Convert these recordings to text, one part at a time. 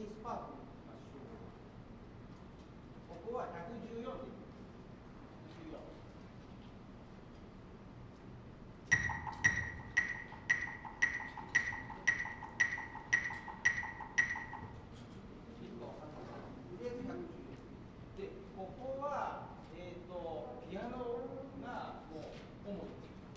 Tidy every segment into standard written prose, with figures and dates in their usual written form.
にスパークにいきましょう。ここは114で114。で、ここは、ピアノがもう主に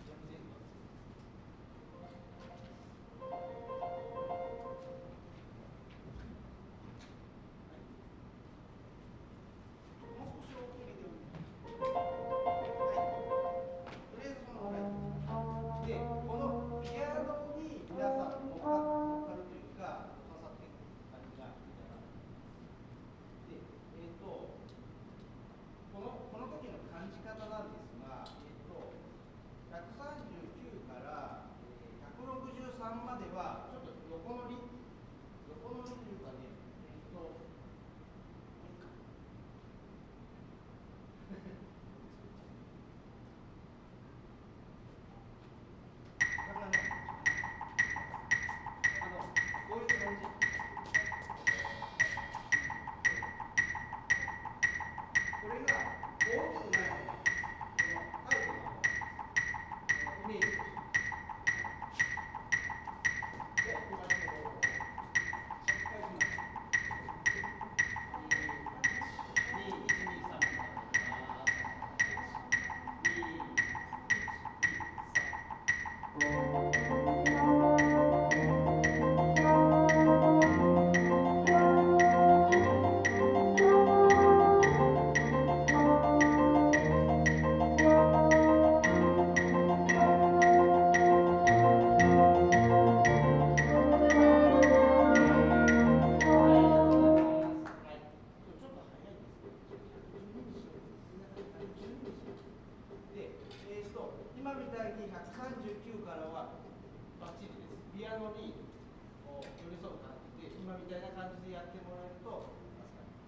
今みたいに139からはバッチリです。ピアノにこう寄り添う感じで、今みたいな感じでやってもらえると助かります。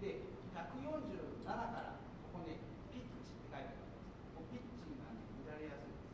で、147からここね、ピッチって書いてあります。ここピッチが、ね、乱れやすいです。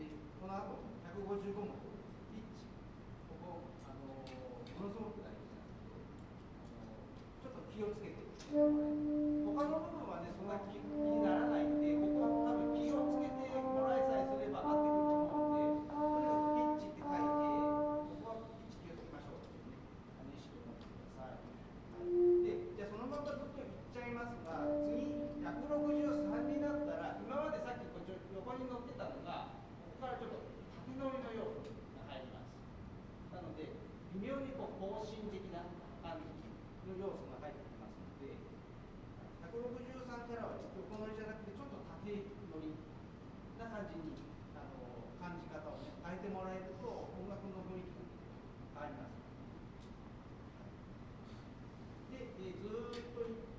で、この後155もそうです。ピッチ。ここ、ものすごく大事なんで、ちょっと気をつけて。他の部分はね、そんな気にならないんで、ここは多分気をつけてもらいさえすれば合ってくると思うので、とにかくピッチって書いて、ここはピッチ気をつけましょうっていうね、意識を持ってください。で、じゃあそのままずっといっちゃいますが、次、163になったら、今までさっきこっち横に乗ってたのが、ここからちょっと縦乗りの要素が入ります。なので、微妙にこう更新的な感じの要素が入ってきますので、163からは横乗りじゃなくて、ちょっと縦乗りな感じに感じ方を、ね、変えてもらえると、音楽の雰囲気が変わります。で、ずーっといって、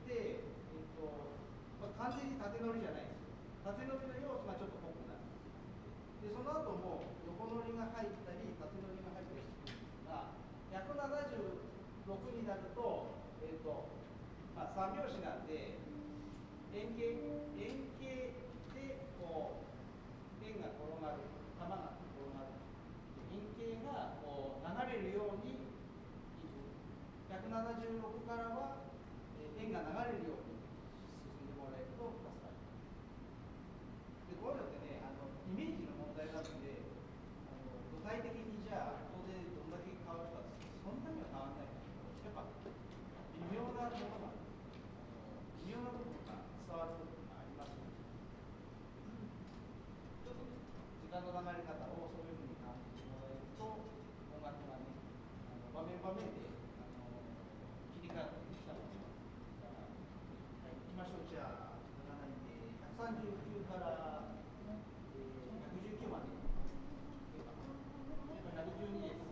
完全に縦乗りじゃないです。縦乗りの要素がちょっと濃くなる。で、その後も横乗りが入ったり、縦乗りが入ったりするんですが、176になると、3拍子なんで、円形でこう円が転がる、玉が転がる、円形がこう流れるようにいく。176からは円が流れるように進んでもらえると助かります。で、こういうのってね、イメージの問題なので、具体的にじゃあここでどんだけ変わるかって、そんなには変わらないんだけど、やっぱ微妙なものが微妙な部分が伝わる部分がありますので、ちょっと、ね、時間の流れ方をそういうふうに感じてもらえると、音楽がね、場面場面で切り替わってきたものが、はい、いきましょう。じゃあ、139から、119まで。112です。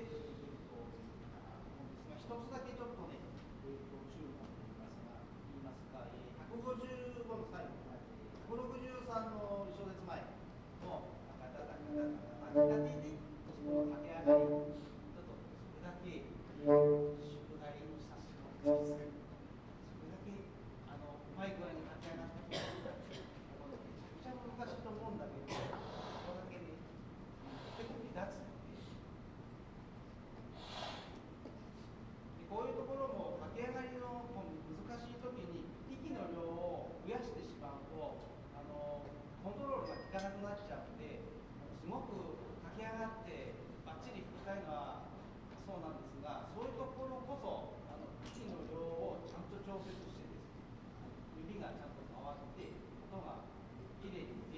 一つだけちょっとね、注文といいますか、155の最後、163の小節前のタカタタカタタタタタテで、その駆け上がり、ちょっとそれだけ宿題にさせてもらいます。それだけうまい具合に駆け上がってきたので、めちゃくちゃ難しいと思うんだけど、そこだけね、結構目立つので。こういうところも駆け上がりの難しいときに息の量を増やしてしまうとコントロールが効かなくなっちゃうので、すごく駆け上がってバッチリ吹きたいのはそうなんですが、そういうところこそ息の量をちゃんと調節してですね、指がちゃんと回って音がきれいに出